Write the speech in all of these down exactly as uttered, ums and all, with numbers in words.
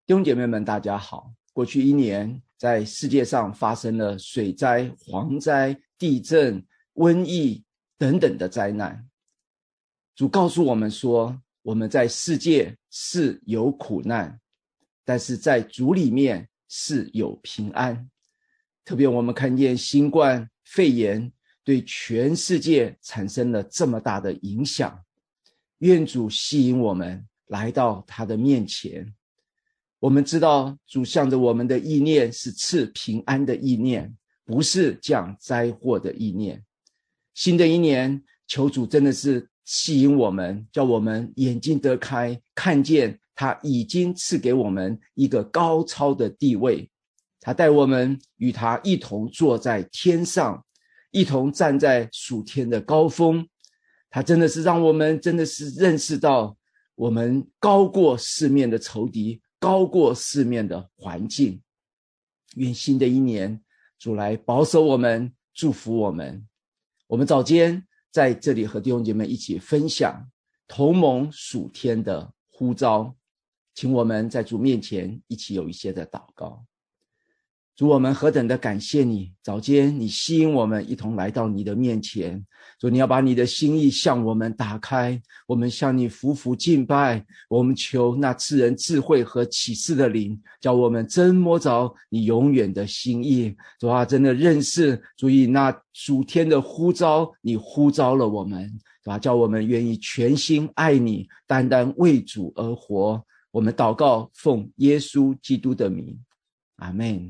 弟兄姐妹们，大家好。过去一年，在世界上发生了水灾、蝗灾、地震、瘟疫等等的灾难。主告诉我们说，我们在世界是有苦难，但是在主里面是有平安。特别我们看见新冠肺炎对全世界产生了这么大的影响，愿主吸引我们来到他的面前。我们知道主向着我们的意念是赐平安的意念，不是降灾祸的意念。新的一年，求主真的是吸引我们，叫我们眼睛得开，看见他已经赐给我们一个高超的地位。他带我们与他一同坐在天上，一同站在属天的高峰。他真的是让我们真的是认识到我们高过四面的仇敌，高过四面的环境。愿新的一年主来保守我们，祝福我们。我们早间在这里和弟兄姐妹一起分享同盟属天的呼召，请我们在主面前一起有一些的祷告。主，我们何等的感谢你，早间你吸引我们一同来到你的面前。主，你要把你的心意向我们打开，我们向你俯伏敬拜，我们求那赐人智慧和启示的灵，叫我们真摸着你永远的心意。主啊，真的认识主以那属天的呼召，你呼召了我们，主啊，叫我们愿意全心爱你，单单为主而活。我们祷告，奉耶稣基督的名，阿们。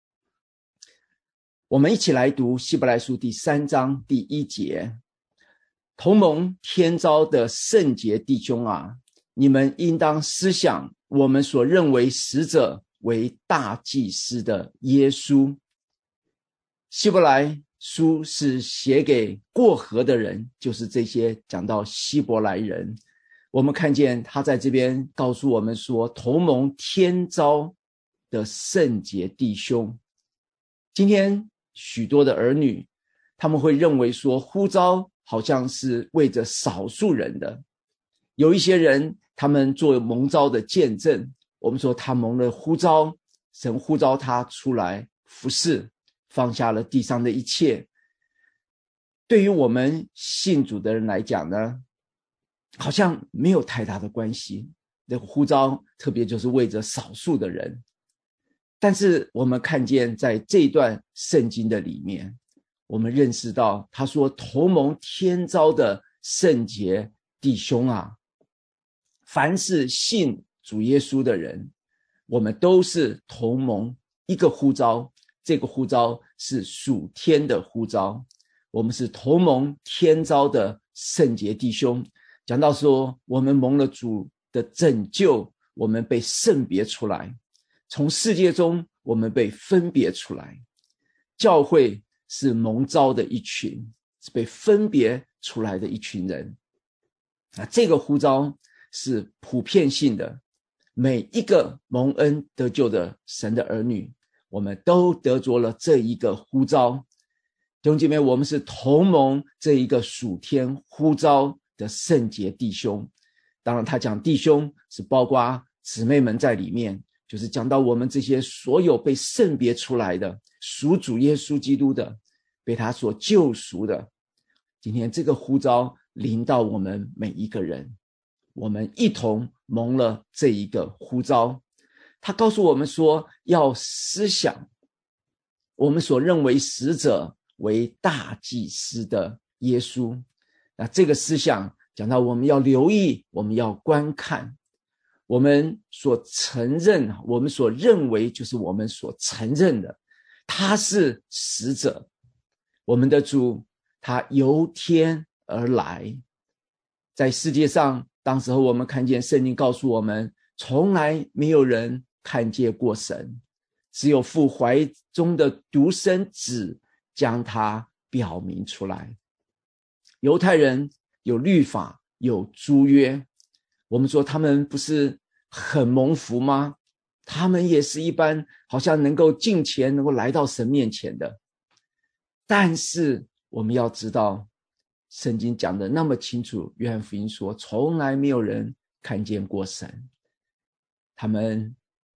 我们一起来读希伯来书第三章第一节。同盟天召的圣洁弟兄啊，你们应当思想我们所认为使者为大祭司的耶稣。希伯来书是写给过河的人，就是这些讲到希伯来人。我们看见他在这边告诉我们说，同盟天召的圣洁弟兄。今天许多的儿女，他们会认为说呼召好像是为着少数人的。有一些人他们做蒙召的见证，我们说他蒙了呼召，神呼召他出来服侍，放下了地上的一切。对于我们信主的人来讲呢，好像没有太大的关系。这个呼召特别就是为着少数的人。但是我们看见在这一段圣经的里面，我们认识到他说同盟天召的圣洁弟兄啊，凡是信主耶稣的人，我们都是同盟一个呼召，这个呼召是属天的呼召，我们是同盟天召的圣洁弟兄。讲到说我们蒙了主的拯救，我们被圣别出来，从世界中我们被分别出来。教会是蒙召的一群，是被分别出来的一群人。那这个呼召是普遍性的，每一个蒙恩得救的神的儿女，我们都得着了这一个呼召。弟兄姐妹，我们是同蒙这一个属天呼召的圣洁弟兄。当然他讲弟兄是包括姊妹们在里面，就是讲到我们这些所有被圣别出来的，属主耶稣基督的，被他所救赎的。今天这个呼召临到我们每一个人，我们一同蒙了这一个呼召。他告诉我们说，要思想我们所认为使者为大祭司的耶稣。那这个思想讲到我们要留意，我们要观看，我们所承认，我们所认为就是我们所承认的，他是使者，我们的主他由天而来。在世界上，当时候我们看见圣经告诉我们，从来没有人看见过神，只有父怀中的独生子将他表明出来。犹太人有律法，有诸约，我们说他们不是很蒙福吗？他们也是一般好像能够敬虔，能够来到神面前的。但是我们要知道，圣经讲的那么清楚，约翰福音说从来没有人看见过神。他们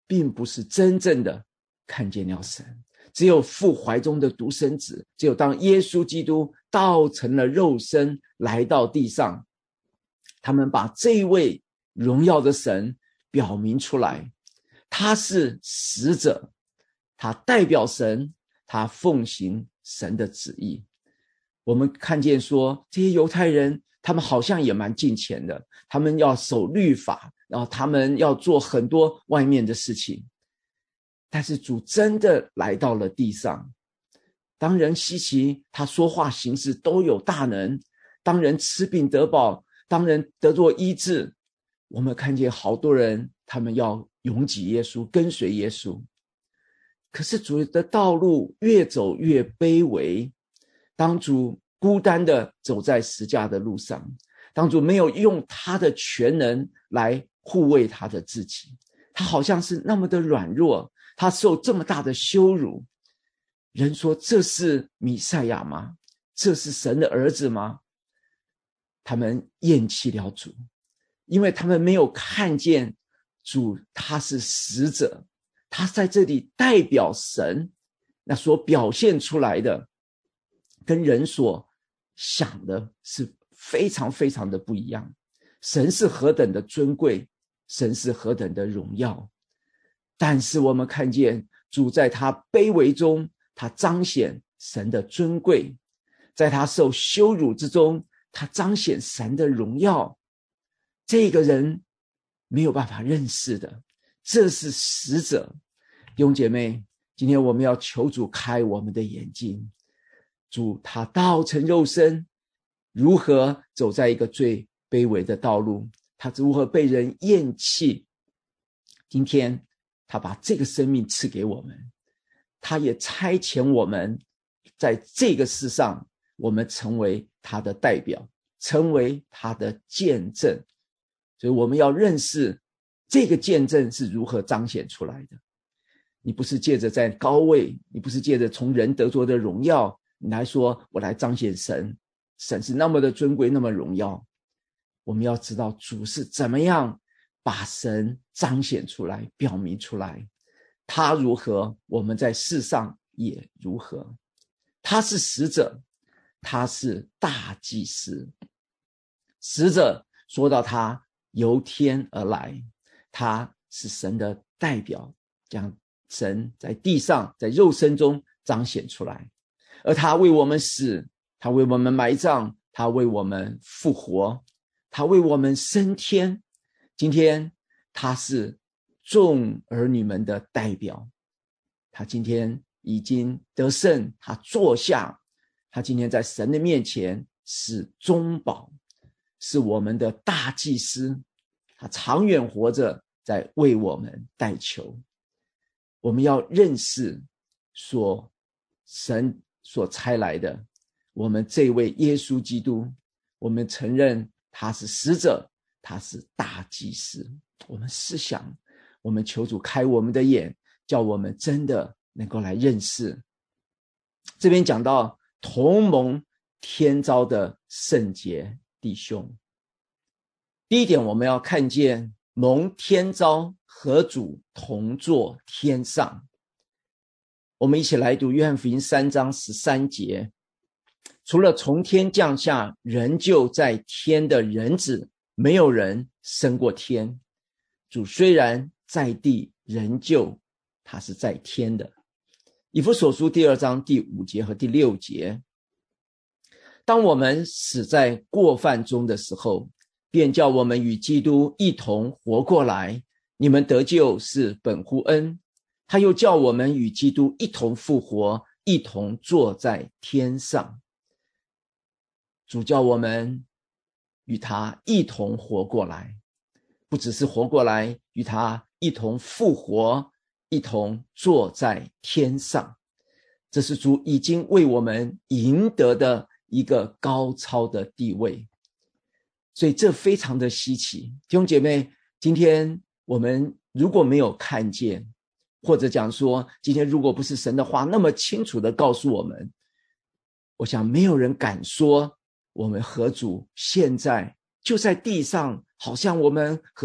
并不是真正的看见了神。只有父怀中的独生子，只有当耶稣基督道成了肉身来到地上，他们把这一位荣耀的神表明出来。他是使者，他代表神，他奉行神的旨意。我们看见说，这些犹太人他们好像也蛮敬虔的，他们要守律法，然后他们要做很多外面的事情。但是主真的来到了地上，当人稀奇，他说话行事都有大能，当人吃饼得饱，当人得着医治，我们看见好多人他们要拥挤耶稣，跟随耶稣。可是主的道路越走越卑微，当主孤单的走在十架的路上，当主没有用他的全能来护卫他的自己，他好像是那么的软弱，他受这么大的羞辱。人说，这是弥赛亚吗？这是神的儿子吗？他们厌弃了主，因为他们没有看见主他是使者，他在这里代表神，那所表现出来的跟人所想的是非常非常的不一样。神是何等的尊贵，神是何等的荣耀，但是我们看见主在他卑微中，他彰显神的尊贵，在他受羞辱之中，他彰显神的荣耀。这个人没有办法认识的，这是使者。弟兄姐妹，今天我们要求主开我们的眼睛，主他道成肉身，如何走在一个最卑微的道路，他如何被人厌弃。今天他把这个生命赐给我们，他也差遣我们在这个世上，我们成为他的代表，成为他的见证。所以我们要认识这个见证是如何彰显出来的。你不是借着在高位，你不是借着从人得着的荣耀，你来说我来彰显神，神是那么的尊贵，那么荣耀。我们要知道主是怎么样把神彰显出来，表明出来。他如何，我们在世上也如何。他是使者，他是大祭司。使者说到他由天而来，他是神的代表，将神在地上在肉身中彰显出来。而他为我们死，他为我们埋葬，他为我们复活，他为我们升天。今天他是众儿女们的代表，他今天已经得胜，他坐下，他今天在神的面前是中保，是我们的大祭司，他长远活着，在为我们代求。我们要认识所神所差来的我们这位耶稣基督，我们承认他是使者，他是大祭司。我们思想，我们求主开我们的眼，叫我们真的能够来认识。这边讲到同蒙天召的圣洁弟兄，第一点我们要看见蒙天召和主同坐天上。我们一起来读约翰福音三章十三节，除了从天降下仍旧在天的人子，没有人升过天。主虽然在地，仍旧他是在天的。以弗所书第二章第五节和第六节，当我们死在过犯中的时候，便叫我们与基督一同活过来。你们得救是本乎恩，他又叫我们与基督一同复活，一同坐在天上。主叫我们与他一同活过来，不只是活过来，与他一同复活，一同坐在天上。这是主已经为我们赢得的一个高超的地位，所以这非常的稀奇。弟兄姐妹，今天我们如果没有看见，或者讲说今天如果不是神的话那么清楚的告诉我们，我想没有人敢说我们和主现在就在地上，好像我们和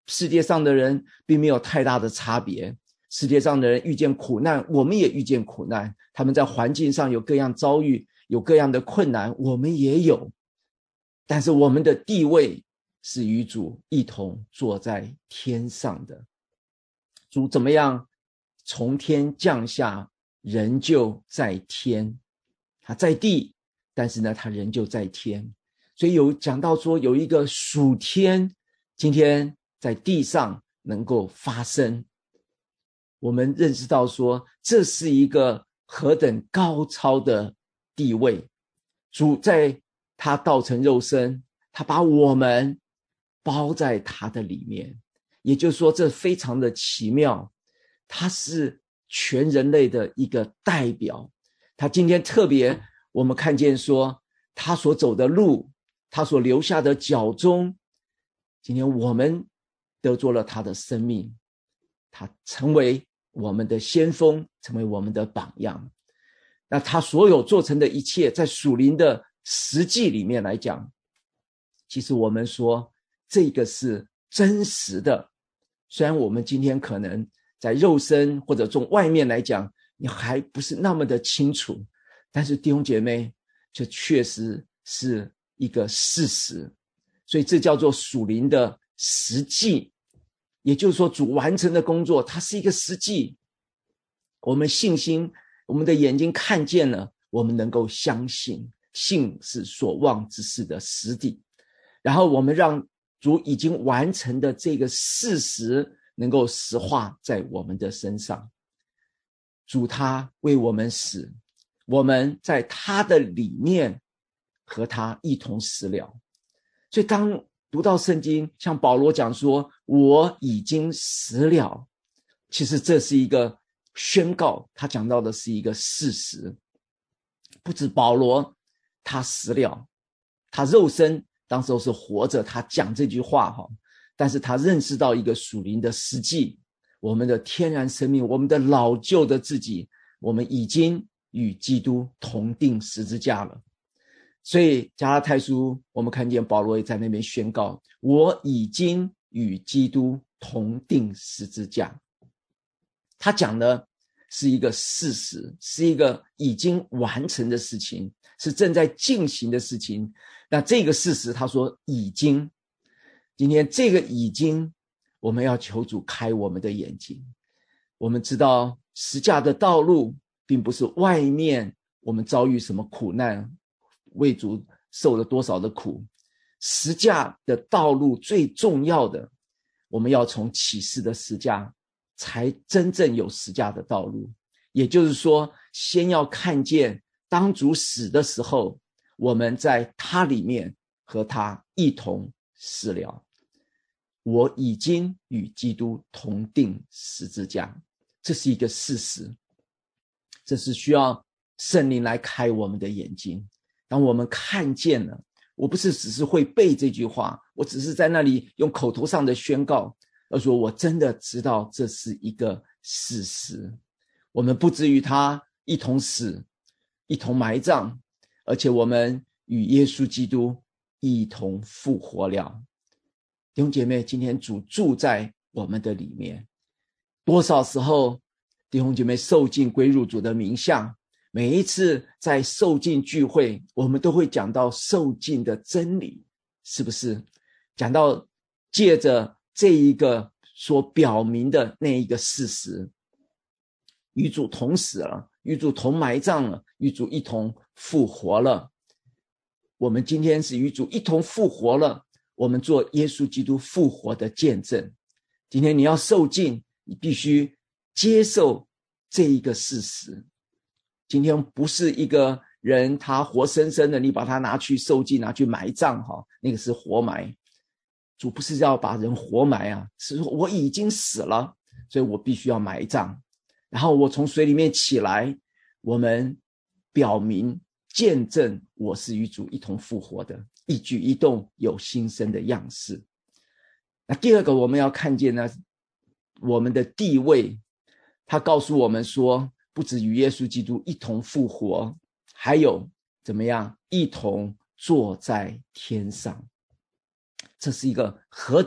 世界上的人并没有太大的差别，世界上的人遇见苦难，我们也遇见苦难，他们在环境上有各样遭遇，有各样的困难，我们也有，但是我们的地位是与主一同坐在天上的。主怎么样从天降下，仍旧在天，他在地，但是呢他仍旧在天。所以有讲到说有一个属天今天在地上能够发生，我们认识到说这是一个何等高超的地位。主在他道成肉身，他把我们包在他的里面，也就是说这非常的奇妙，他是全人类的一个代表。他今天特别我们看见说他所走的路，他所留下的脚踪，今天我们得着了他的生命，他成为我们的先锋，成为我们的榜样。那他所有做成的一切，在属灵的实际里面来讲，其实我们说这个是真实的。虽然我们今天可能在肉身或者从外面来讲你还不是那么的清楚，但是弟兄姐妹，这确实是一个事实。所以这叫做属灵的实际，也就是说主完成的工作它是一个实际，我们信心，我们的眼睛看见了，我们能够相信，信是所望之事的实底，然后我们让主已经完成的这个事实能够实化在我们的身上。主他为我们死，我们在他的里面和他一同死了。所以当读到圣经，像保罗讲说我已经死了，其实这是一个宣告，他讲到的是一个事实。不止保罗他死了，他肉身当时是活着，他讲这句话，但是他认识到一个属灵的实际，我们的天然生命，我们的老旧的自己，我们已经与基督同定十字架了。所以加拉太书我们看见保罗也在那边宣告，我已经与基督同定十字架。他讲的是一个事实，是一个已经完成的事情，是正在进行的事情。那这个事实他说已经，今天这个已经，我们要求主开我们的眼睛。我们知道十架的道路并不是外面我们遭遇什么苦难，为主受了多少的苦，十架的道路最重要的，我们要从启示的十架才真正有十架的道路。也就是说先要看见当主死的时候，我们在他里面和他一同死了，我已经与基督同定十字架，这是一个事实，这是需要圣灵来开我们的眼睛。当我们看见了，我不是只是会背这句话，我只是在那里用口头上的宣告，而说我真的知道这是一个事实。我们不至于他一同死，一同埋葬，而且我们与耶稣基督一同复活了。弟兄姐妹，今天主住在我们的里面，多少时候弟兄姐妹受浸归入主的名下，每一次在受浸聚会，我们都会讲到受浸的真理，是不是？讲到借着这一个所表明的那一个事实，与主同死了，与主同埋葬了，与主一同复活了。我们今天是与主一同复活了，我们做耶稣基督复活的见证。今天你要受浸，你必须接受这一个事实。今天不是一个人他活生生的，你把他拿去受浸，拿去埋葬，那个是活埋。主不是要把人活埋啊，是说我已经死了，所以我必须要埋葬，然后我从水里面起来，我们表明见证我是与主一同复活的，一举一动有新生的样式。那第二个我们要看见呢，我们的地位，他告诉我们说不止与耶稣基督一同复活，还有怎么样一同坐在天上。这是一个何等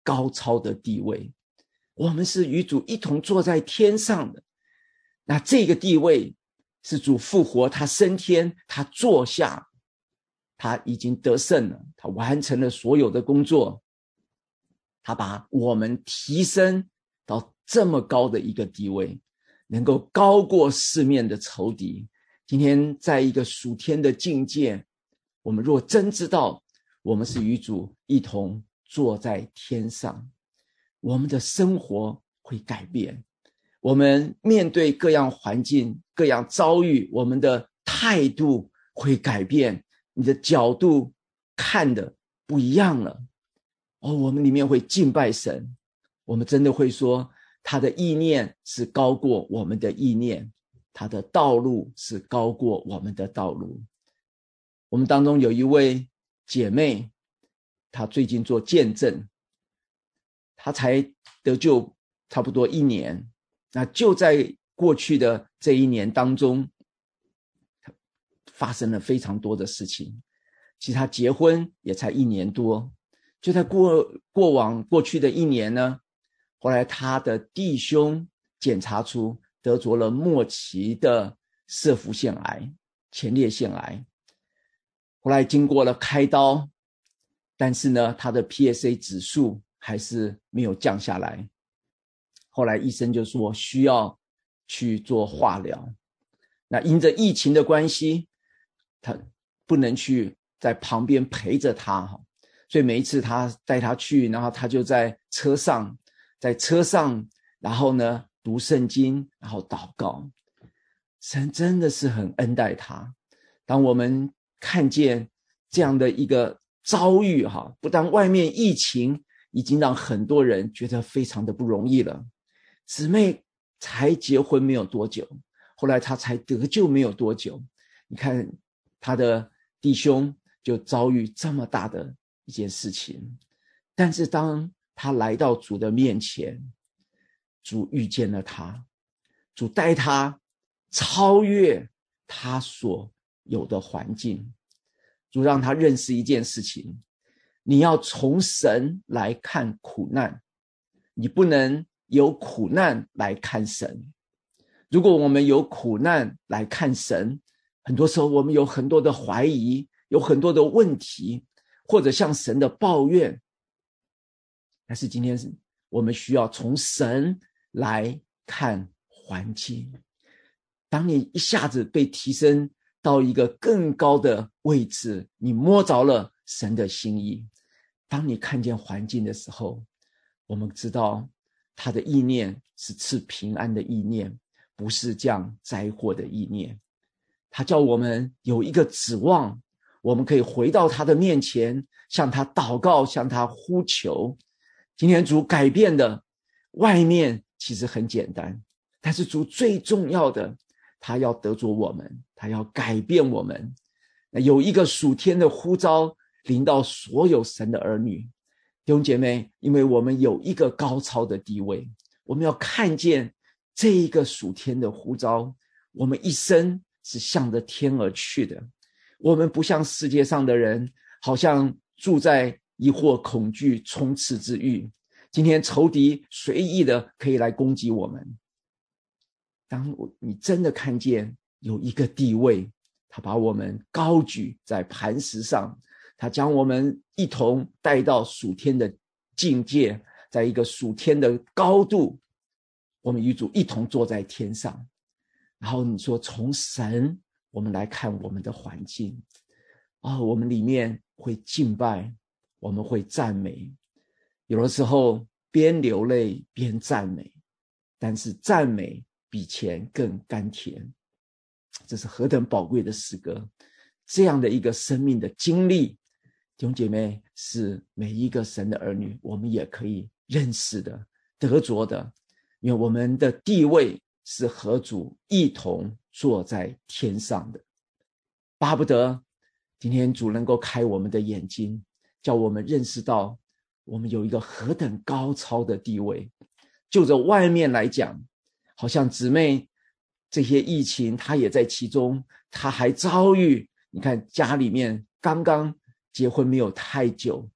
高超的地位，我们是与主一同坐在天上的。那这个地位是主复活，他升天，他坐下，他已经得胜了，他完成了所有的工作，他把我们提升到这么高的一个地位，能够高过四面的仇敌。今天在一个属天的境界，我们若真知道我们是与主一同坐在天上，我们的生活会改变，我们面对各样环境各样遭遇，我们的态度会改变，你的角度看的不一样了。哦，我们里面会敬拜神，我们真的会说他的意念是高过我们的意念，他的道路是高过我们的道路。我们当中有一位姐妹，她最近做见证，她才得救差不多一年，那就在过去的这一年当中发生了非常多的事情。其实她结婚也才一年多，就在过过往过去的一年呢，后来她的弟兄检查出得着了末期的射腹腺癌、前列腺癌，后来经过了开刀，但是呢他的 P S A 指数还是没有降下来，后来医生就说需要去做化疗。那因着疫情的关系，他不能去在旁边陪着他，所以每一次他带他去，然后他就在车上在车上然后呢读圣经，然后祷告。神真的是很恩待他。当我们看见这样的一个遭遇，不但外面疫情已经让很多人觉得非常的不容易了，姊妹才结婚没有多久，后来他才得救没有多久，你看他的弟兄就遭遇这么大的一件事情。但是当他来到主的面前，主遇见了他，主带他超越他所有的环境，主让他认识一件事情，你要从神来看苦难，你不能有苦难来看神。如果我们有苦难来看神，很多时候我们有很多的怀疑，有很多的问题，或者向神的抱怨。但是今天我们需要从神来看环境。当你一下子被提升到一个更高的位置，你摸着了神的心意，当你看见环境的时候，我们知道他的意念是赐平安的意念，不是降灾祸的意念。他叫我们有一个指望，我们可以回到他的面前，向他祷告，向他呼求。今天主改变的外面其实很简单，但是主最重要的，他要得着我们，他要改变我们。有一个属天的呼召临到所有神的儿女。弟兄姐妹，因为我们有一个高超的地位，我们要看见这一个属天的呼召，我们一生是向着天而去的。我们不像世界上的人，好像住在疑惑、恐惧、充斥之域，今天仇敌随意的可以来攻击我们。当你真的看见有一个地位，他把我们高举在磐石上，他将我们一同带到属天的境界，在一个属天的高度，我们与主一同坐在天上。然后你说从神我们来看我们的环境，哦，我们里面会敬拜，我们会赞美，有的时候边流泪边赞美，但是赞美比钱更甘甜。这是何等宝贵的诗歌，这样的一个生命的经历，弟兄姐妹，是每一个神的儿女我们也可以认识的、得着的。因为我们的地位是和主一同坐在天上的。巴不得今天主能够开我们的眼睛，叫我们认识到我们有一个何等高超的地位。就着外面来讲，好像姊妹这些疫情她也在其中，她还遭遇，你看家里面刚刚结婚没有太久，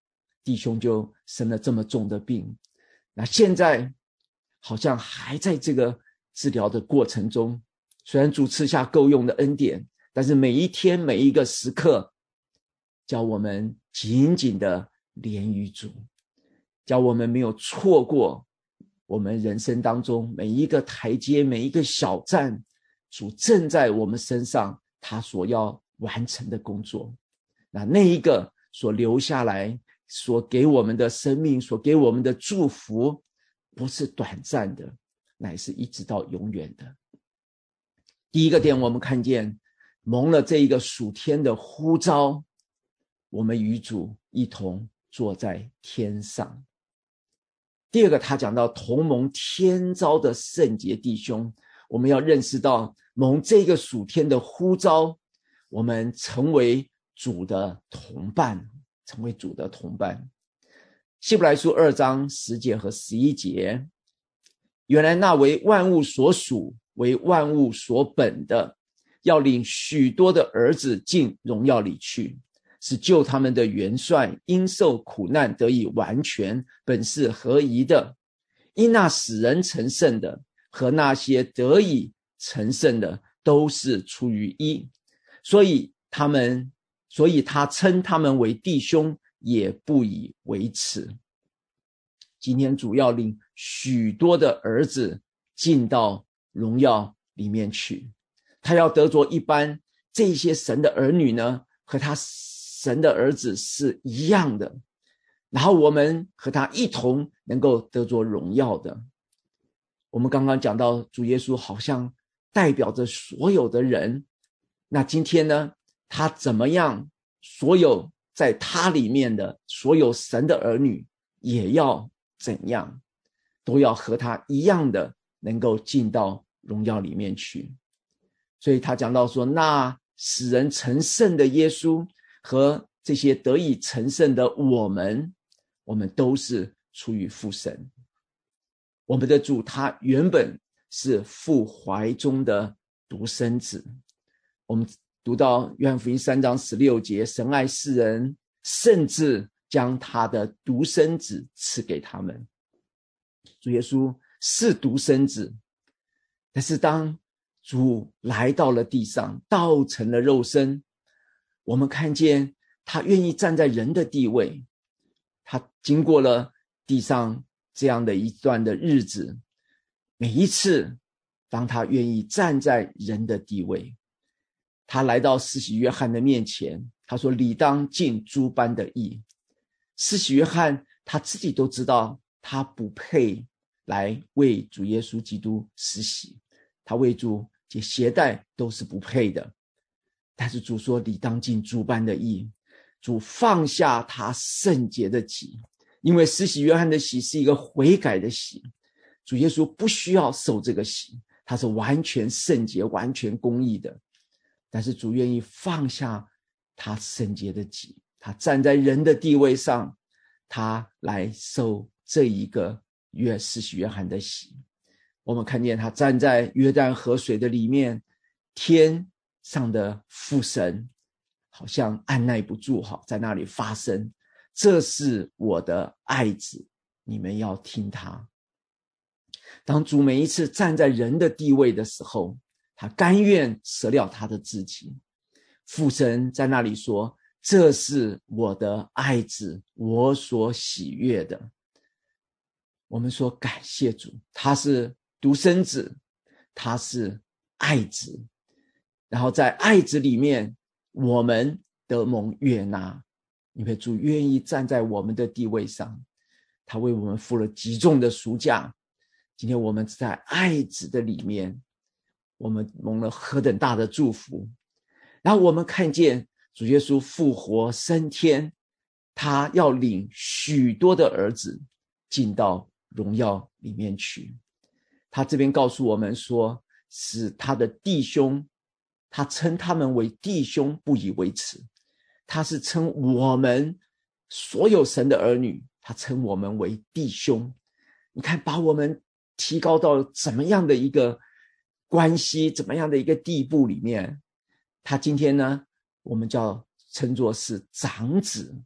弟兄就生了这么重的病，那现在好像还在这个治疗的过程中，虽然主赐下够用的恩典，但是每一天每一个时刻，叫我们紧紧的连于主，叫我们没有错过我们人生当中每一个台阶，每一个小站，主正在我们身上他所要完成的工作。那那一个所留下来所给我们的生命，所给我们的祝福，不是短暂的，乃是一直到永远的。第一个点，我们看见蒙了这一个属天的呼召，我们与主一同坐在天上。第二个，他讲到同蒙天召的圣洁弟兄，我们要认识到蒙这个属天的呼召，我们成为主的同伴，成为主的同伴。希伯来书二章十节和十一节，原来那为万物所属，为万物所本的，要领许多的儿子进荣耀里去，是救他们的元帅因受苦难得以完全，本是合宜的。因那使人成圣的和那些得以成圣的都是出于一，所以他们所以他称他们为弟兄，也不以为耻。今天主要领许多的儿子进到荣耀里面去，他要得着一般这些神的儿女呢，和他神的儿子是一样的，然后我们和他一同能够得着荣耀的。我们刚刚讲到主耶稣好像代表着所有的人，那今天呢，他怎么样，所有在他里面的所有神的儿女也要怎样，都要和他一样的能够进到荣耀里面去。所以他讲到说，那使人成圣的耶稣和这些得以成圣的我们，我们都是出于父神。我们的主他原本是父怀中的独生子。我们读到约翰福音三章十六节，神爱世人，甚至将他的独生子赐给他们。主耶稣是独生子，但是当主来到了地上，道成了肉身，我们看见他愿意站在人的地位，他经过了地上这样的一段的日子，每一次当他愿意站在人的地位，他来到施洗约翰的面前，他说理当尽诸般的义。施洗约翰他自己都知道他不配来为主耶稣基督施洗，他为主解鞋带都是不配的，但是主说理当尽诸般的义。主放下他圣洁的己，因为施洗约翰的洗是一个悔改的洗，主耶稣不需要受这个洗，他是完全圣洁完全公义的，但是主愿意放下他圣洁的己，他站在人的地位上，他来受这一个约施洗约翰的洗。我们看见他站在约旦河水的里面，天上的父神好像按耐不住，好在那里发声，这是我的爱子，你们要听他。当主每一次站在人的地位的时候，他甘愿舍了他的自己。父神在那里说，这是我的爱子，我所喜悦的。我们说感谢主，他是独生子，他是爱子，然后在爱子里面我们得蒙悦纳，因为主愿意站在我们的地位上，他为我们付了极重的赎价。今天我们在爱子的里面，我们蒙了何等大的祝福。然后我们看见主耶稣复活升天，他要领许多的儿子进到荣耀里面去。他这边告诉我们说，使他的弟兄，他称他们为弟兄不以为耻，他是称我们所有神的儿女，他称我们为弟兄。你看把我们提高到怎么样的一个关系，怎么样的一个地步里面。他今天呢，我们叫称作是长子，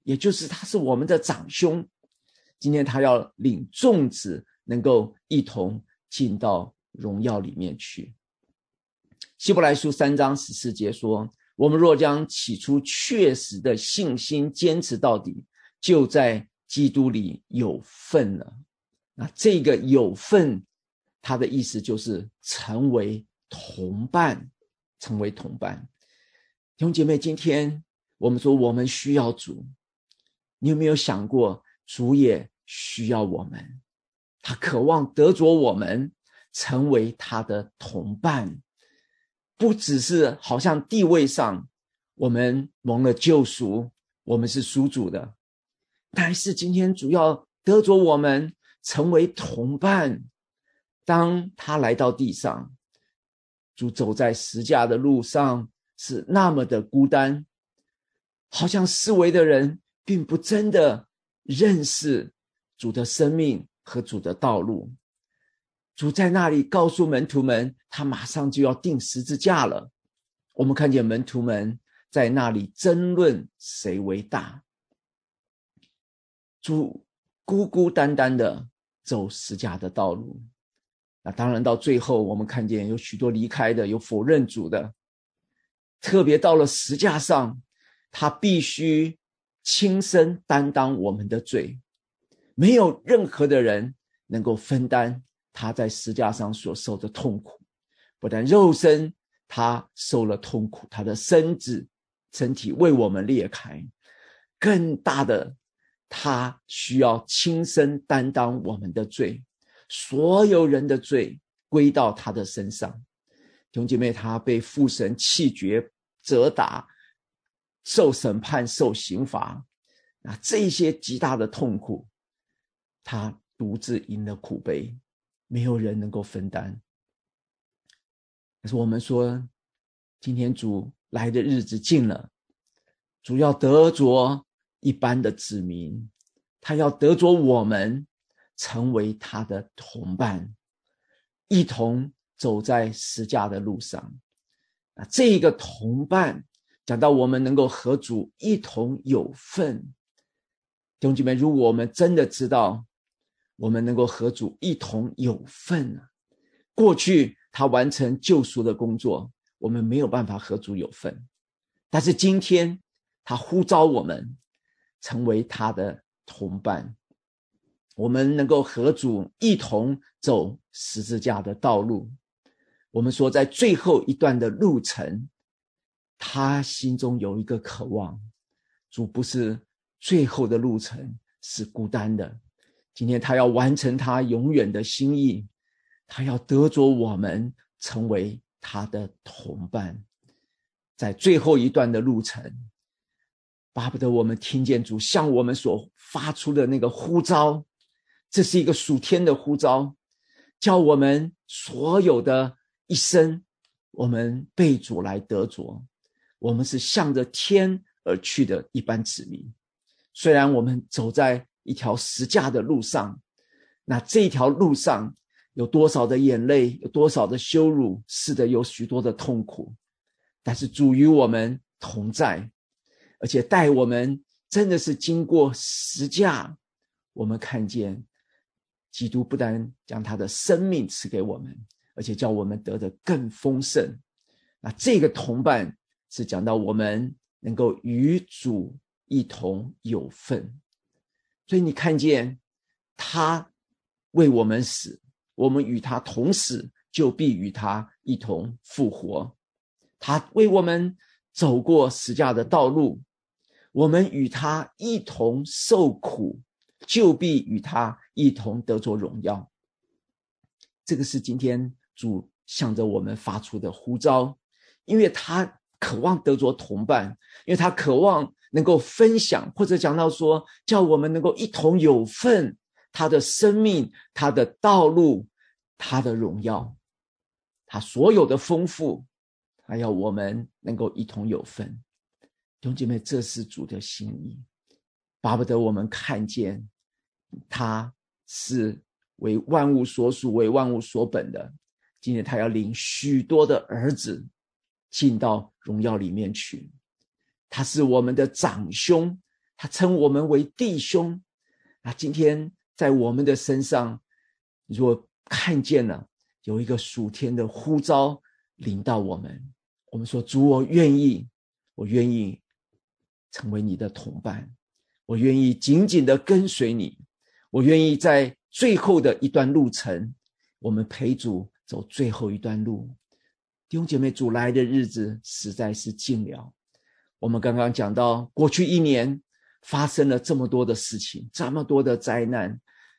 也就是他是我们的长兄。今天他要领众子能够一同进到荣耀里面去。希伯来书三章十四节说，我们若将起初确实的信心坚持到底，就在基督里有份了。那这个有份，它的意思就是成为同伴，成为同伴。弟兄姐妹，今天我们说我们需要主，你有没有想过主也需要我们？他渴望得着我们成为他的同伴，不只是好像地位上我们蒙了救赎，我们是属主的，但是今天主要得着我们成为同伴。当他来到地上，主走在十架的路上是那么的孤单，好像四围的人并不真的认识主的生命和主的道路。主在那里告诉门徒们，他马上就要钉十字架了。我们看见门徒们在那里争论谁为大。主孤孤单单的走十架的道路。那当然到最后我们看见有许多离开的，有否认主的，特别到了十架上，他必须亲身担当我们的罪，没有任何的人能够分担他在十架上所受的痛苦。不但肉身他受了痛苦，他的身子身体为我们裂开，更大的他需要亲身担当我们的罪，所有人的罪归到他的身上。弟兄姐妹，他被父神弃绝、责打、受审判、受刑罚，那这些极大的痛苦，他独自饮了苦杯，没有人能够分担。但是我们说，今天主来的日子近了，主要得着一般的子民，他要得着我们成为他的同伴，一同走在十架的路上。那这个同伴讲到我们能够和主一同有份。弟兄姐妹，如果我们真的知道我们能够和主一同有份，过去他完成救赎的工作，我们没有办法和主有份，但是今天他呼召我们成为他的同伴，我们能够和主一同走十字架的道路。我们说在最后一段的路程，他心中有一个渴望，主不是最后的路程是孤单的，今天他要完成他永远的心意，他要得着我们成为他的同伴。在最后一段的路程，巴不得我们听见主向我们所发出的那个呼召，这是一个属天的呼召，叫我们所有的一生，我们被主来得着，我们是向着天而去的一般子民。虽然我们走在一条十架的路上，那这条路上有多少的眼泪，有多少的羞辱，是的，有许多的痛苦，但是主与我们同在，而且带我们真的是经过十架，我们看见基督不但将他的生命赐给我们，而且叫我们得的更丰盛。那这个同伴是讲到我们能够与主一同有份，所以你看见他为我们死，我们与他同死，就必与他一同复活。他为我们走过十架的道路，我们与他一同受苦，就必与他一同得着荣耀。这个是今天主向着我们发出的呼召，因为他渴望得着同伴，因为他渴望能够分享，或者讲到说叫我们能够一同有份他的生命，他的道路，他的荣耀，他所有的丰富，他要我们能够一同有份。弟兄姐妹，这是主的心意，巴不得我们看见他是为万物所属，为万物所本的，今天他要领许多的儿子进到荣耀里面去。他是我们的长兄， 他称我们为弟兄。那今天在我们的身上，如果看见了有一个属天的呼召临到我们，我们说主，我愿意，我愿意成为你的同伴，我愿意紧紧的跟随你，我愿意在最后的一段路程，我们陪主走最后一段路。弟兄姐妹，主来的日子实在是近了。我们刚刚讲到过去一年发生了这么多的事情，这么多的灾难，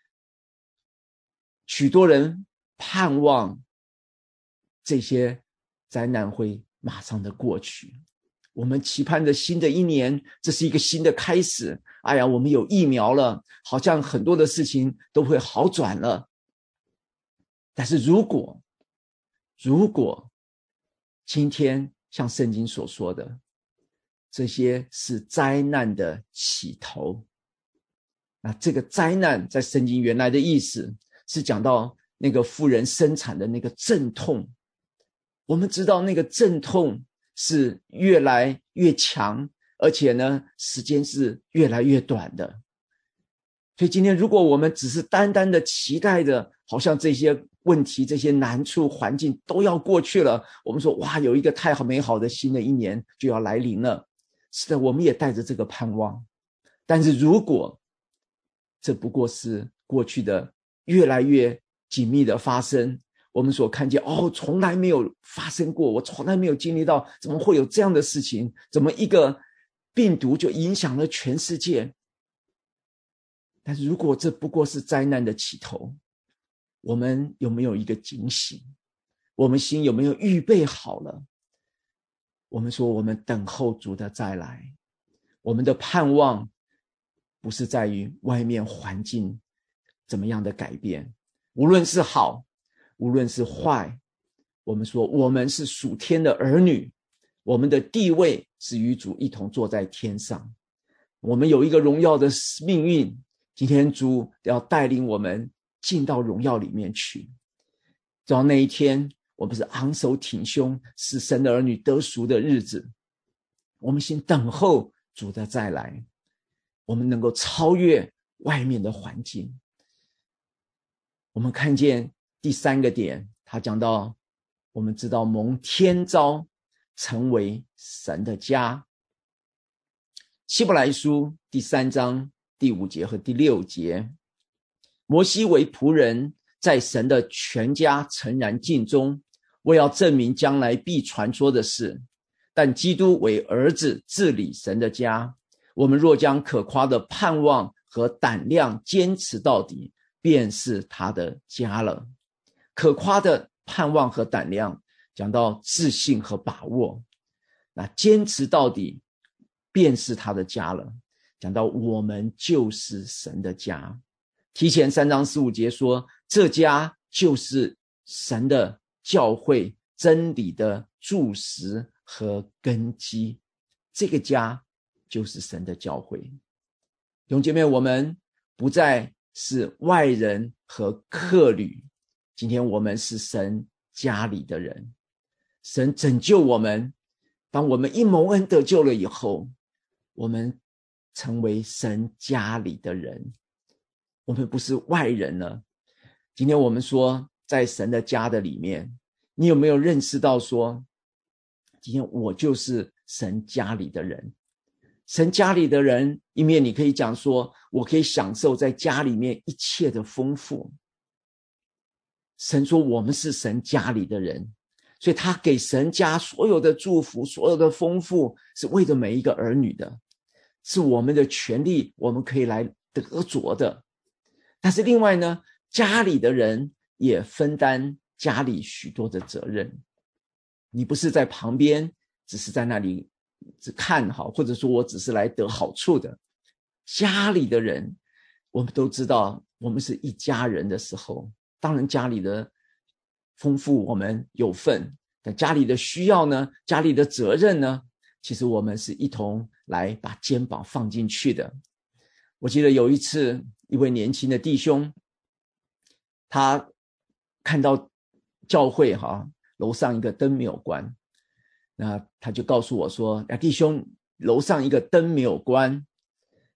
许多人盼望这些灾难会马上的过去。我们期盼着新的一年，这是一个新的开始。哎呀，我们有疫苗了，好像很多的事情都会好转了。但是如果如果今天像圣经所说的，这些是灾难的起头，那这个灾难在圣经原来的意思是讲到那个妇人生产的那个阵痛。我们知道那个阵痛是越来越强，而且呢时间是越来越短的。所以今天如果我们只是单单的期待着好像这些问题这些难处环境都要过去了，我们说哇，有一个太好美好的新的一年就要来临了。是的，我们也带着这个盼望。但是如果这不过是过去的越来越紧密的发生，我们所看见哦，从来没有发生过，我从来没有经历到，怎么会有这样的事情？怎么一个病毒就影响了全世界？但是如果这不过是灾难的起头，我们有没有一个警醒？我们心有没有预备好了？我们说我们等候主的再来，我们的盼望不是在于外面环境怎么样的改变，无论是好无论是坏，我们说我们是属天的儿女，我们的地位是与主一同坐在天上，我们有一个荣耀的命运，今天主要带领我们进到荣耀里面去。直到那一天，我们是昂首挺胸，是神的儿女得赎的日子，我们先等候主的再来，我们能够超越外面的环境。我们看见第三个点，他讲到我们知道蒙天召成为神的家。希伯来书第三章第五节和第六节，摩西为仆人，在神的全家诚然尽忠，为要证明将来必传说的事。但基督为儿子治理神的家，我们若将可夸的盼望和胆量坚持到底，便是他的家了。可夸的盼望和胆量讲到自信和把握，那坚持到底便是他的家了，讲到我们就是神的家。提前三章十五节说，这家就是神的教会，真理的柱石和根基，这个家就是神的教会。弟兄姐妹，我们不再是外人和客旅，今天我们是神家里的人。神拯救我们，当我们一蒙恩得救了以后，我们成为神家里的人，我们不是外人了。今天我们说在神的家的里面，你有没有认识到说，今天我就是神家里的人。神家里的人，一面你可以讲说，我可以享受在家里面一切的丰富。神说我们是神家里的人，所以他给神家所有的祝福，所有的丰富，是为着每一个儿女的，是我们的权利，我们可以来得着的。但是另外呢，家里的人也分担家里许多的责任。你不是在旁边只是在那里只看好，或者说我只是来得好处的。家里的人，我们都知道我们是一家人的时候，当然家里的丰富我们有份，但家里的需要呢，家里的责任呢，其实我们是一同来把肩膀放进去的。我记得有一次一位年轻的弟兄，他看到教会哈楼上一个灯没有关，那他就告诉我说，弟兄，楼上一个灯没有关，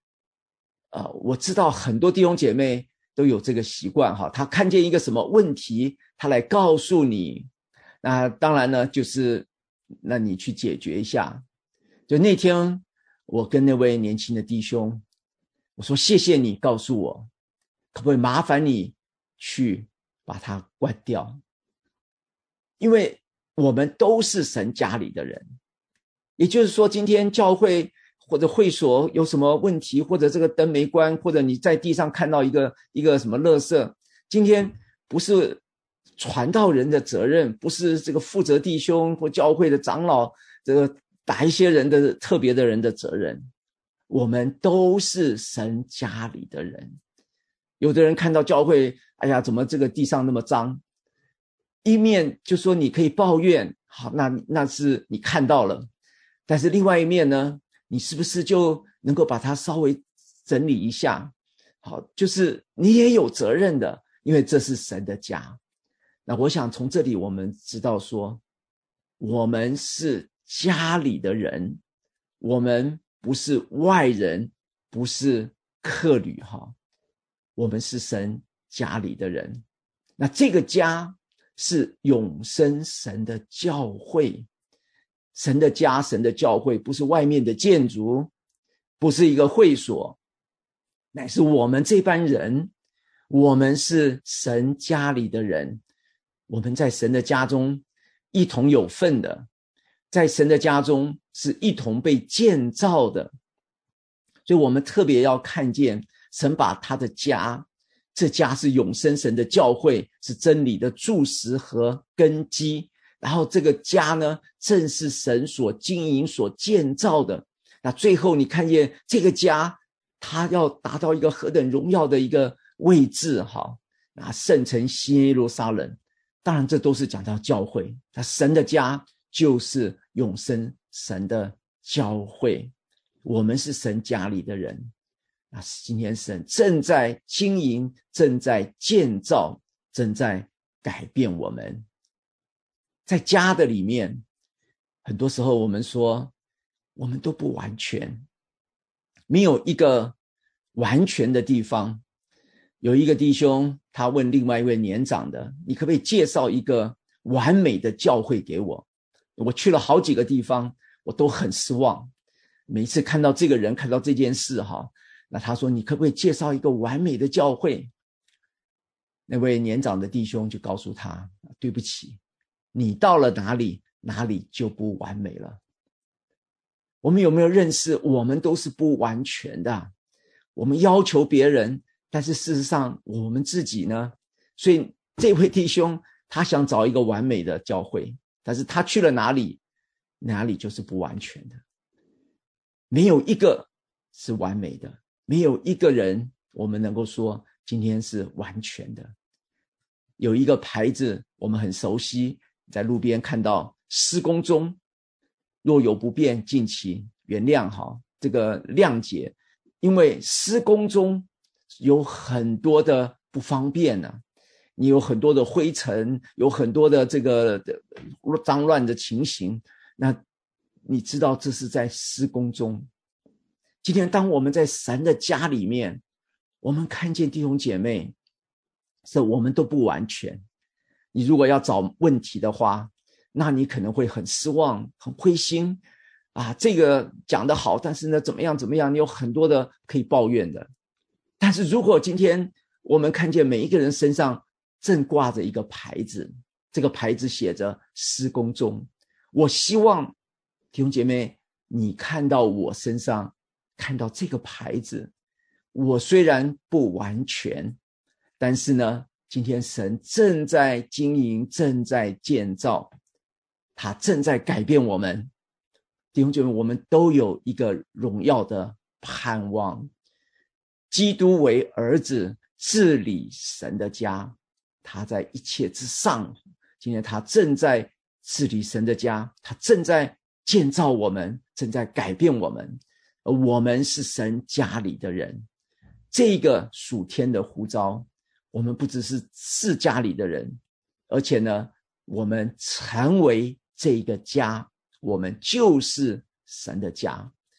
呃，我知道很多弟兄姐妹都有这个习惯哈，他看见一个什么问题，他来告诉你，那当然呢，就是那你去解决一下。就那天我跟那位年轻的弟兄，我说谢谢你告诉我，可不可以麻烦你去把它关掉？因为我们都是神家里的人，也就是说今天教会或者会所有什么问题，或者这个灯没关，或者你在地上看到一个一个什么垃圾，今天不是传道人的责任，不是这个负责弟兄或教会的长老这个打一些人的特别的人的责任，我们都是神家里的人。有的人看到教会，哎呀，怎么这个地上那么脏，一面就说你可以抱怨，好，那那是你看到了，但是另外一面呢，你是不是就能够把它稍微整理一下？好，就是你也有责任的，因为这是神的家。那我想从这里我们知道说，我们是家里的人，我们不是外人，不是客旅哈，我们是神家里的人。那这个家是永生神的教会，神的家，神的教会，不是外面的建筑，不是一个会所，乃是我们这班人，我们是神家里的人，我们在神的家中一同有份的，在神的家中是一同被建造的。所以我们特别要看见神把他的家，这家是永生神的教会，是真理的柱石和根基，然后这个家呢，正是神所经营所建造的。那最后你看见这个家，它要达到一个何等荣耀的一个位置哈，那圣城新耶路撒冷，当然这都是讲到教会，那神的家就是永生神的教会，我们是神家里的人。那今天神正在经营，正在建造，正在改变我们。在家的里面，很多时候我们说我们都不完全，没有一个完全的地方。有一个弟兄他问另外一位年长的，你可不可以介绍一个完美的教会给我？我去了好几个地方，我都很失望，每一次看到这个人，看到这件事哈，那他说你可不可以介绍一个完美的教会？那位年长的弟兄就告诉他，对不起，你到了哪里，哪里就不完美了。我们有没有认识，我们都是不完全的，我们要求别人，但是事实上我们自己呢？所以这位弟兄他想找一个完美的教会，但是他去了哪里，哪里就是不完全的。没有一个是完美的，没有一个人我们能够说今天是完全的。有一个牌子我们很熟悉，在路边看到施工中，若有不便敬请原谅哈，这个谅解，因为施工中有很多的不方便啊，你有很多的灰尘，有很多的这个脏乱的情形，那你知道这是在施工中。今天当我们在神的家里面，我们看见弟兄姐妹，是我们都不完全。你如果要找问题的话，那你可能会很失望，很灰心啊，这个讲得好，但是呢怎么样怎么样，你有很多的可以抱怨的。但是如果今天我们看见每一个人身上正挂着一个牌子，这个牌子写着施工中，我希望弟兄姐妹，你看到我身上看到这个牌子，我虽然不完全，但是呢今天神正在经营，正在建造，他正在改变我们。弟兄姐妹，我们都有一个荣耀的盼望。基督为儿子治理神的家，他在一切之上，今天他正在治理神的家，他正在建造我们，正在改变我们，而我们是神家里的人。这个属天的呼召，我们不只是是家里的人，而且呢我们成为这个家，我们就是神的家。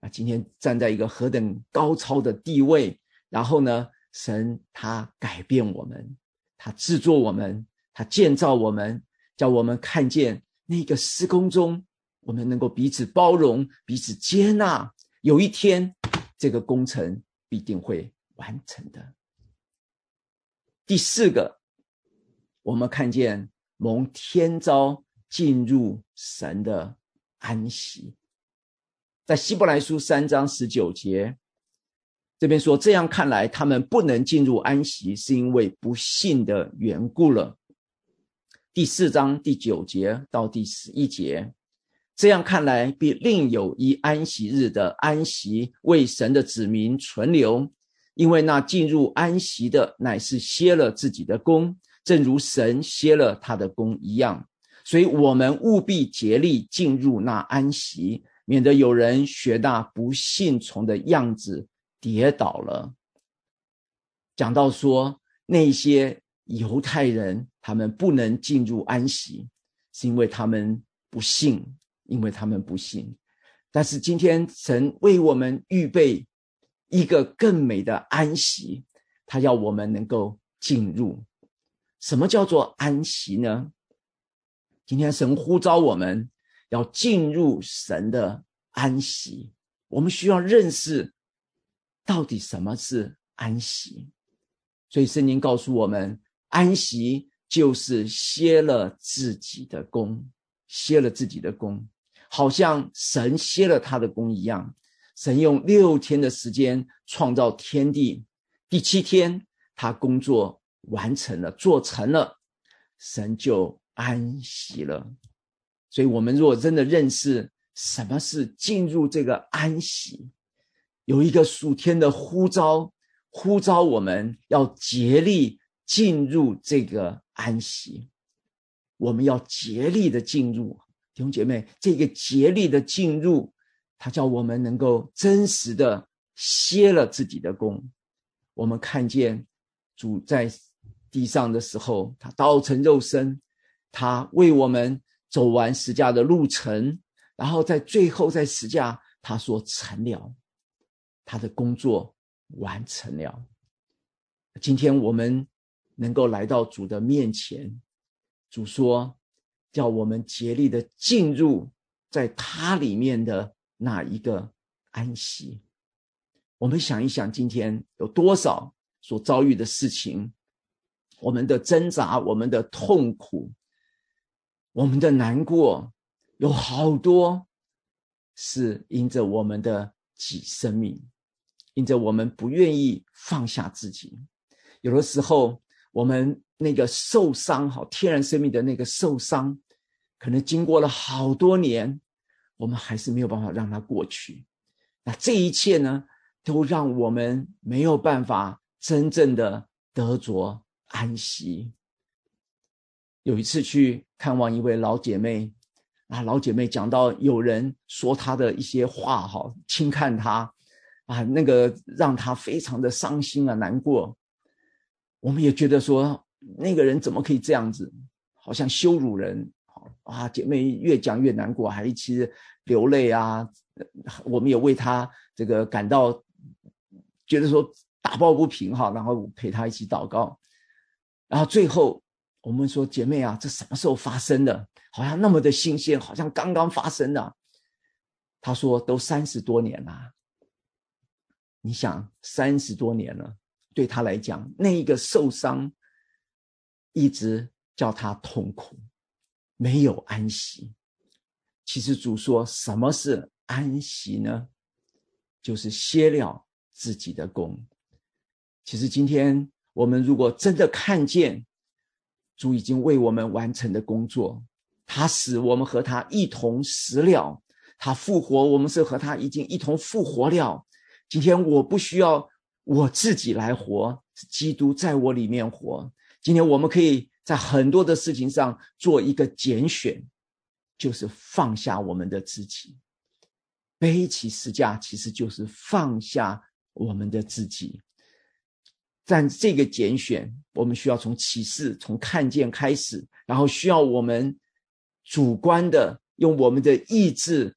啊，今天站在一个何等高超的地位，然后呢，神他改变我们，他制作我们，他建造我们，叫我们看见那个施工中，我们能够彼此包容，彼此接纳，有一天这个工程必定会完成的。第四个，我们看见蒙天召进入神的安息。在希伯来书三章十九节，这边说，这样看来他们不能进入安息，是因为不信的缘故了。第四章第九节到第十一节，这样看来必另有一安息日的安息为神的子民存留，因为那进入安息的乃是歇了自己的工，正如神歇了他的工一样。所以我们务必竭力进入那安息，免得有人学那不信从的样子跌倒了。讲到说那些犹太人他们不能进入安息，是因为他们不信，因为他们不信。但是今天神为我们预备一个更美的安息，他要我们能够进入。什么叫做安息呢？今天神呼召我们要进入神的安息，我们需要认识到底什么是安息。所以圣经告诉我们，安息就是歇了自己的工，歇了自己的工，好像神歇了他的工一样。神用六天的时间创造天地，第七天他工作完成了，做成了，神就安息了。所以我们如果真的认识什么是进入这个安息，有一个属天的呼召，呼召我们要竭力进入这个安息，我们要竭力的进入。弟兄姐妹，这个竭力的进入，他叫我们能够真实的歇了自己的工。我们看见主在地上的时候，他道成肉身，他为我们走完十架的路程，然后在最后在十架他说成了，他的工作完成了。今天我们能够来到主的面前，主说叫我们竭力的进入在他里面的那一个安息。我们想一想，今天有多少所遭遇的事情，我们的挣扎，我们的痛苦，我们的难过，有好多是因着我们的己生命，因着我们不愿意放下自己。有的时候我们那个受伤，好，天然生命的那个受伤，可能经过了好多年，我们还是没有办法让它过去。那这一切呢，都让我们没有办法真正的得着安息。有一次去看望一位老姐妹，啊，老姐妹讲到有人说她的一些话，好，轻看她，啊，那个让她非常的伤心啊，难过。我们也觉得说，那个人怎么可以这样子，好像羞辱人啊！姐妹越讲越难过，还一起流泪啊。我们也为她这个感到觉得说打抱不平哈，然后陪她一起祷告。然后最后我们说，姐妹啊，这什么时候发生的？好像那么的新鲜，好像刚刚发生的。她说都三十多年了。你想三十多年了，对她来讲，那一个受伤一直叫她痛苦，没有安息。其实主说，什么是安息呢？就是歇了自己的工。其实今天我们如果真的看见主已经为我们完成的工作，他死，我们和他一同死了，他复活，我们是和他已经一同复活了。今天我不需要我自己来活，是基督在我里面活。今天我们可以在很多的事情上做一个拣选，就是放下我们的自己。背起十架其实就是放下我们的自己。但这个拣选，我们需要从启示，从看见开始，然后需要我们主观的用我们的意志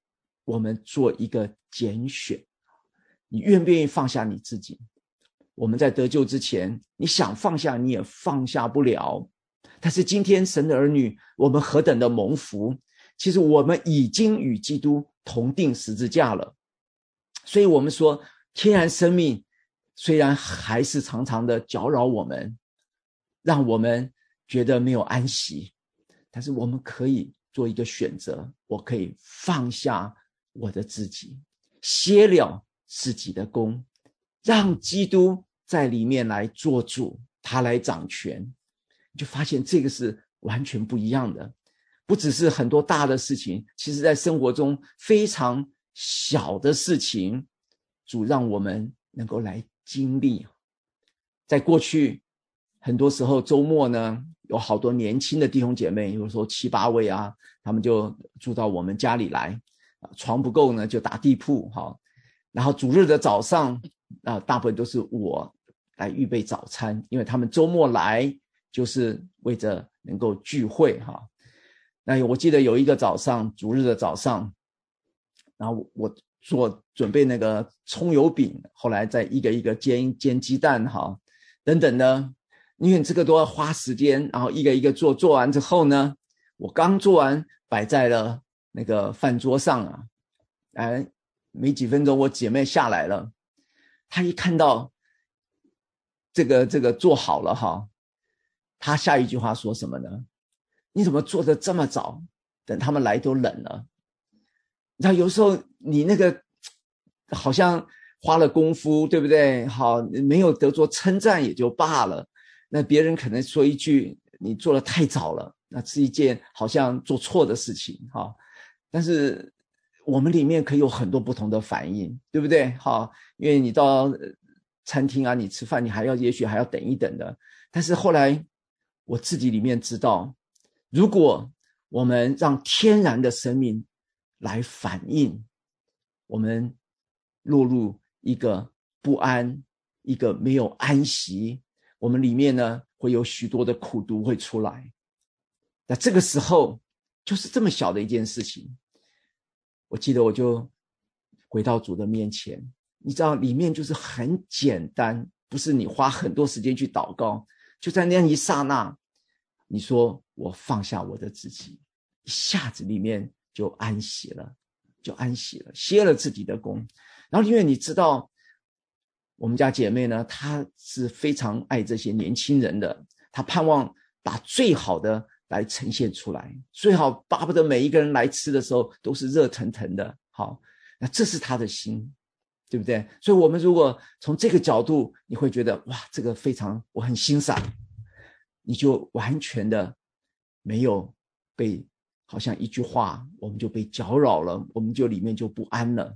我们做一个拣选，你愿不愿意放下你自己？我们在得救之前，你想放下你也放下不了，但是今天神的儿女，我们何等的蒙福，其实我们已经与基督同定十字架了。所以我们说天然生命虽然还是常常的搅扰我们，让我们觉得没有安息，但是我们可以做一个选择，我可以放下我的自己，歇了自己的功，让基督在里面来做主，他来掌权。你就发现这个是完全不一样的，不只是很多大的事情，其实在生活中非常小的事情，主让我们能够来经历。在过去很多时候周末呢，有好多年轻的弟兄姐妹，有时候七八位啊，他们就住到我们家里来，床不够呢就打地铺，好，然后主日的早上啊，大部分都是我来预备早餐，因为他们周末来就是为着能够聚会哈。那我记得有一个早上，主日的早上，然后我做准备那个葱油饼，后来再一个一个煎煎鸡蛋哈，等等的，因为这个都要花时间，然后一个一个做，做完之后呢，我刚做完摆在了那个饭桌上啊，哎，没几分钟我姐妹下来了，她一看到这个这个做好了哈，她下一句话说什么呢？你怎么做得这么早？等他们来都冷了。你知道有时候你那个好像花了功夫，对不对？好，没有得着称赞也就罢了，那别人可能说一句你做得太早了，那是一件好像做错的事情哈。但是我们里面可以有很多不同的反应，对不对？好，因为你到餐厅啊，你吃饭你还要也许还要等一等的。但是后来我自己里面知道，如果我们让天然的生命来反应，我们落入一个不安，一个没有安息，我们里面呢会有许多的苦毒会出来。那这个时候就是这么小的一件事情，我记得我就回到主的面前，你知道里面就是很简单，不是你花很多时间去祷告，就在那一刹那，你说我放下我的自己，一下子里面就安息了，就安息了，歇了自己的功。然后因为你知道我们家姐妹呢，她是非常爱这些年轻人的，她盼望把最好的来呈现出来，最好巴不得每一个人来吃的时候都是热腾腾的。好，那这是她的心，对不对？所以我们如果从这个角度，你会觉得哇，这个非常我很欣赏，你就完全的没有被好像一句话我们就被搅扰了，我们就里面就不安了，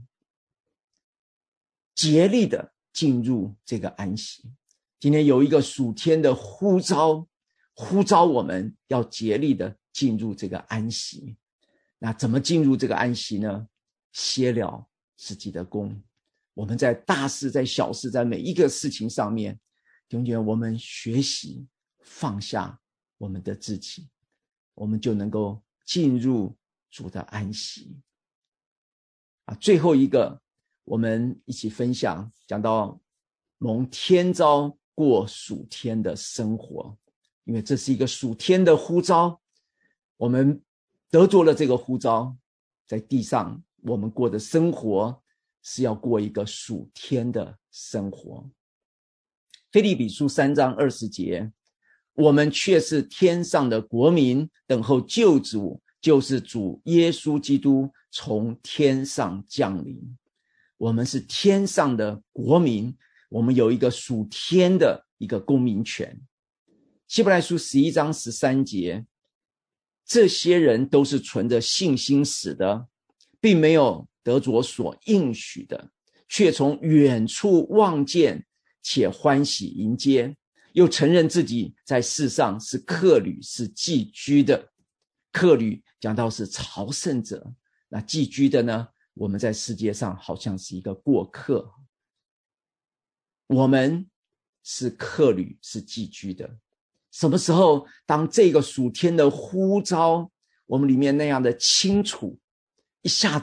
竭力的进入这个安息。今天有一个属天的呼召，呼召我们要竭力的进入这个安息。那怎么进入这个安息呢？歇了自己的功。我们在大事在小事在每一个事情上面，弟兄姐妹，我们学习放下我们的自己，我们就能够进入主的安息。啊，最后一个我们一起分享，讲到蒙天召过属天的生活，因为这是一个属天的呼召，我们得着了这个呼召，在地上我们过的生活是要过一个属天的生活。腓立比书三章二十节，我们却是天上的国民，等候救主，就是主耶稣基督从天上降临。我们是天上的国民，我们有一个属天的一个公民权。希伯来书十一章十三节，这些人都是存着信心死的，并没有得着所应许的，却从远处望见，且欢喜迎接，又承认自己在世上是客旅，是寄居的。客旅讲到是朝圣者，那寄居的呢，我们在世界上好像是一个过客。我们是客旅，是寄居的。什么时候当这个属天的呼召我们里面那样的清楚，一下子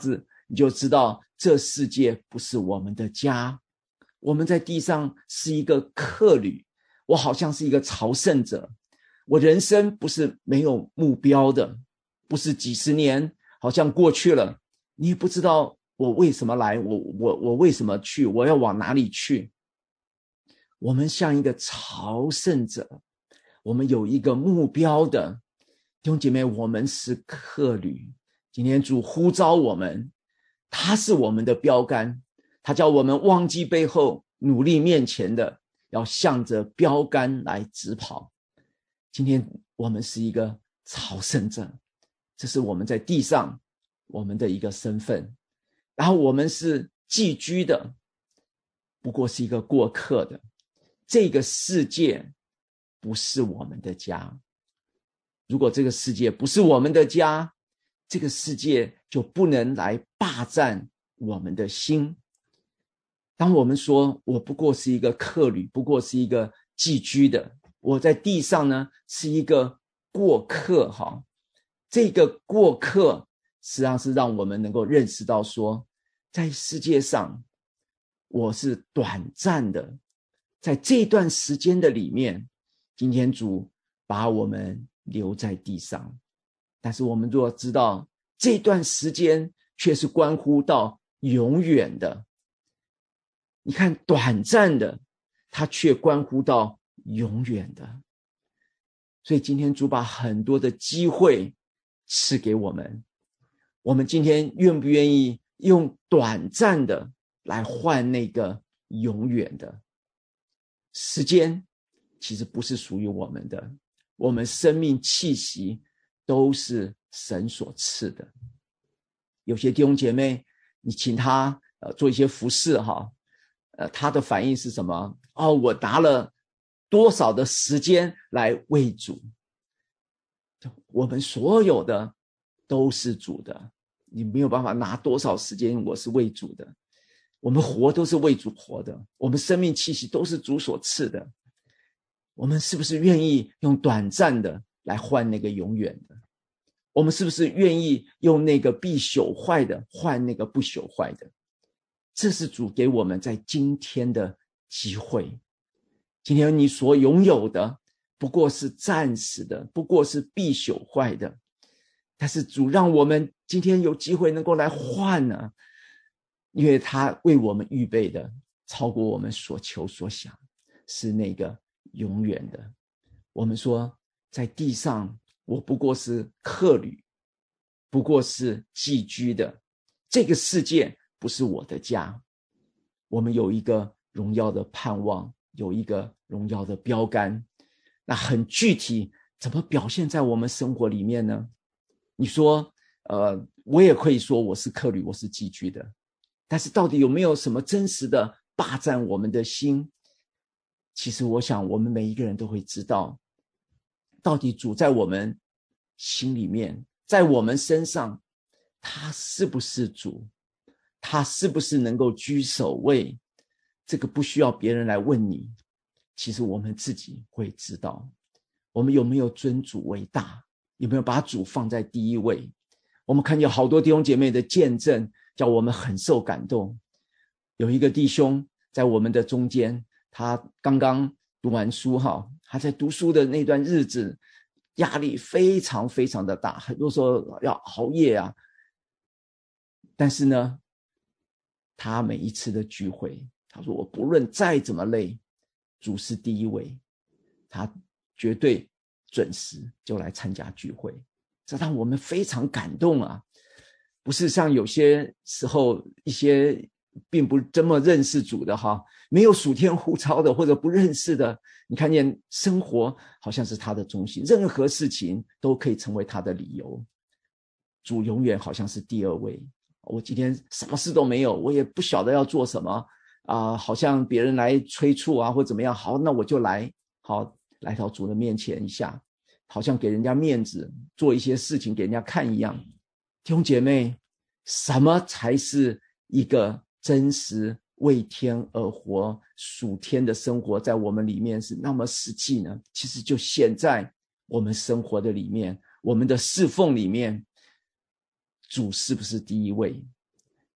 你就知道这世界不是我们的家。我们在地上是一个客旅，我好像是一个朝圣者，我人生不是没有目标的，不是几十年好像过去了，你也不知道我为什么来，我我我为什么去，我要往哪里去。我们像一个朝圣者，我们有一个目标的。弟兄姐妹，我们是客旅，今天主呼召我们，他是我们的标杆，他叫我们忘记背后，努力面前的，要向着标杆来直跑。今天我们是一个朝圣者，这是我们在地上我们的一个身份。然后我们是寄居的，不过是一个过客的。这个世界不是我们的家。如果这个世界不是我们的家，这个世界就不能来霸占我们的心。当我们说我不过是一个客旅，不过是一个寄居的，我在地上呢是一个过客哈。这个过客实际上是让我们能够认识到说，在世界上我是短暂的，在这段时间的里面，今天主把我们留在地上，但是我们若知道这段时间却是关乎到永远的，你看短暂的，它却关乎到永远的。所以今天主把很多的机会赐给我们，我们今天愿不愿意用短暂的来换那个永远的？时间其实不是属于我们的，我们生命气息都是神所赐的。有些弟兄姐妹，你请他呃做一些服事哈，呃他的反应是什么？哦，我拿了多少的时间来为主？我们所有的都是主的，你没有办法拿多少时间我是为主的。我们活都是为主活的，我们生命气息都是主所赐的。我们是不是愿意用短暂的来换那个永远的？我们是不是愿意用那个必朽坏的换那个不朽坏的？这是主给我们在今天的机会。今天你所拥有的不过是暂时的，不过是必朽坏的，但是主让我们今天有机会能够来换呢、啊，因为他为我们预备的超过我们所求所想，是那个永远的。我们说在地上我不过是客旅，不过是寄居的，这个世界不是我的家。我们有一个荣耀的盼望，有一个荣耀的标杆，那很具体怎么表现在我们生活里面呢？你说呃，我也可以说我是客旅，我是寄居的，但是到底有没有什么真实的霸占我们的心？其实我想我们每一个人都会知道，到底主在我们心里面，在我们身上，他是不是主？他是不是能够居首位？这个不需要别人来问你，其实我们自己会知道。我们有没有尊主为大？有没有把主放在第一位？我们看见好多弟兄姐妹的见证，叫我们很受感动。有一个弟兄在我们的中间，他刚刚读完书哈，他在读书的那段日子，压力非常非常的大，很多时候要熬夜啊。但是呢，他每一次的聚会，他说我不论再怎么累，主是第一位，他绝对准时就来参加聚会，这让我们非常感动啊！不是像有些时候一些并不这么认识主的哈，没有属天呼召的或者不认识的，你看见生活好像是他的中心，任何事情都可以成为他的理由。主永远好像是第二位。我今天什么事都没有，我也不晓得要做什么啊、呃，好像别人来催促啊或怎么样，好，那我就来，好，来到主的面前一下，好像给人家面子，做一些事情给人家看一样。弟兄姐妹，什么才是一个真实为天而活属天的生活，在我们里面是那么实际呢？其实就现在我们生活的里面，我们的侍奉里面，主是不是第一位？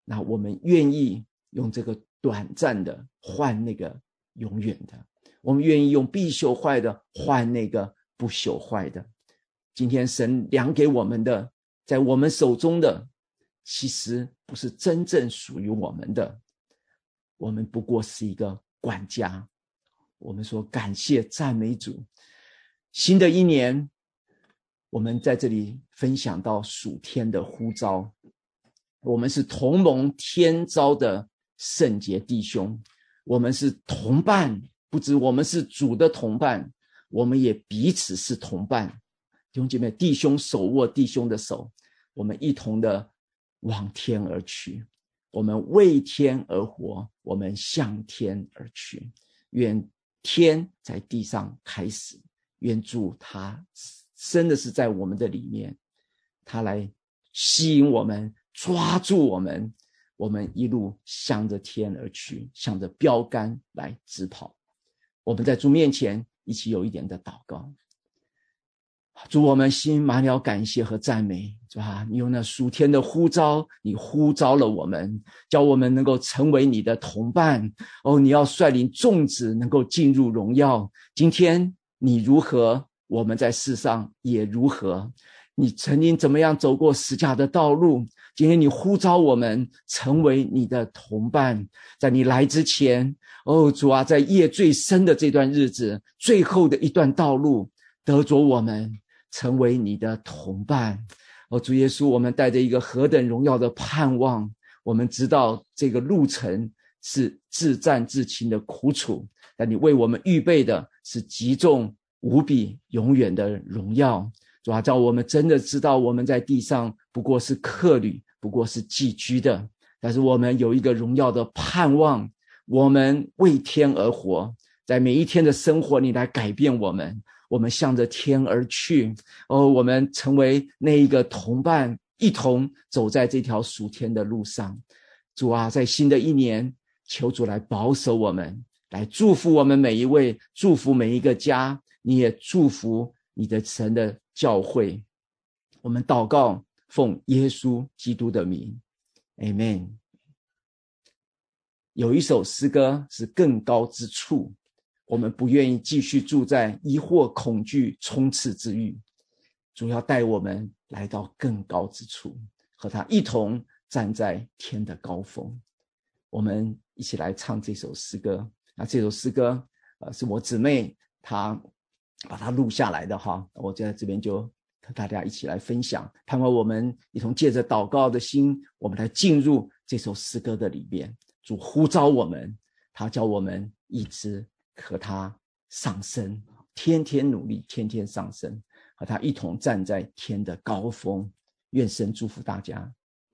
那我们愿意用这个短暂的换那个永远的，我们愿意用必朽坏的换那个不朽坏的。今天神量给我们的，在我们手中的，其实不是真正属于我们的，我们不过是一个管家。我们说感谢赞美主。新的一年，我们在这里分享到属天的呼召，我们是同盟天召的圣洁弟兄，我们是同伴，不止我们是主的同伴，我们也彼此是同伴。弟兄姐妹，弟兄手握弟兄的手，我们一同的往天而去，我们为天而活，我们向天而去。愿天在地上开始，愿主他真的是在我们的里面，他来吸引我们，抓住我们，我们一路向着天而去，向着标杆来直跑。我们在主面前一起有一点的祷告。主，我们心满了感谢和赞美，是吧？你用那属天的呼召，你呼召了我们，叫我们能够成为你的同伴。哦，你要率领众子能够进入荣耀。今天你如何，我们在世上也如何。你曾经怎么样走过十架的道路，今天你呼召我们成为你的同伴。在你来之前，哦，主啊，在夜最深的这段日子，最后的一段道路，得着我们成为你的同伴。哦，主耶稣，我们带着一个何等荣耀的盼望，我们知道这个路程是自战自清的苦楚，但你为我们预备的是极重无比永远的荣耀。主啊，叫我们真的知道我们在地上不过是客旅，不过是寄居的，但是我们有一个荣耀的盼望，我们为天而活，在每一天的生活你来改变我们，我们向着天而去。哦，我们成为那一个同伴，一同走在这条属天的路上。主啊，在新的一年，求主来保守我们，来祝福我们每一位，祝福每一个家，你也祝福你的神的教会。我们祷告，奉耶稣基督的名 Amen。 有一首诗歌是更高之处，我们不愿意继续住在疑惑恐惧冲刺之域，主要带我们来到更高之处，和他一同站在天的高峰。我们一起来唱这首诗歌。那这首诗歌、呃、是我姊妹她把它录下来的哈，我就在这边就和大家一起来分享，盼望我们一同借着祷告的心，我们来进入这首诗歌的里面。主呼召我们，他叫我们一直和他上升，天天努力，天天上升，和他一同站在天的高峰。愿神祝福大家。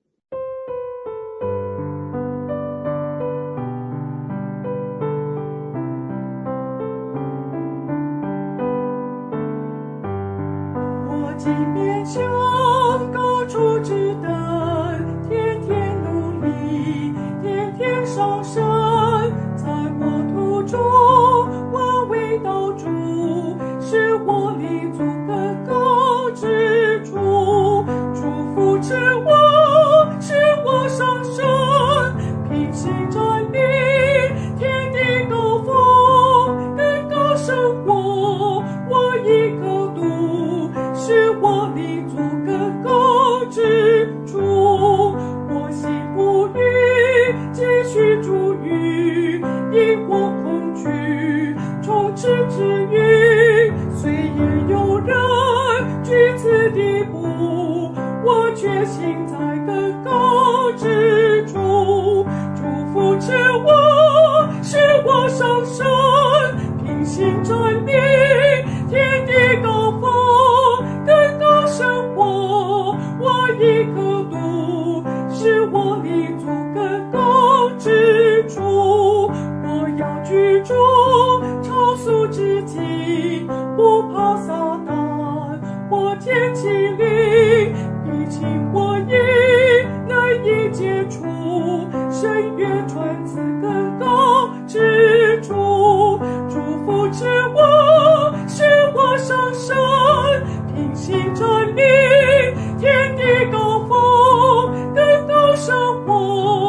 即便向高处直登，天天努力，天天上升，在我途中我为道主，是我立足更高之处。祝福之我，使我上升，平行站立，天地高峰，更高生活，我一个是我立足更高之处。我心不语，继续主语，因我恐惧充斥之余，虽也有人居此地步，我却行在更高之处。祝福之我，使我上升，平行站立，天地高峰，更高生活，我一刻度，是我立足更高之处。我要居住超速之境，不怕撒旦或天气灵，毕竟我已难以接触，深渊穿刺更高之处。祝福之我，使我上升，平行站立，天地高峰，更高生活，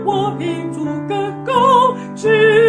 我民族更高，直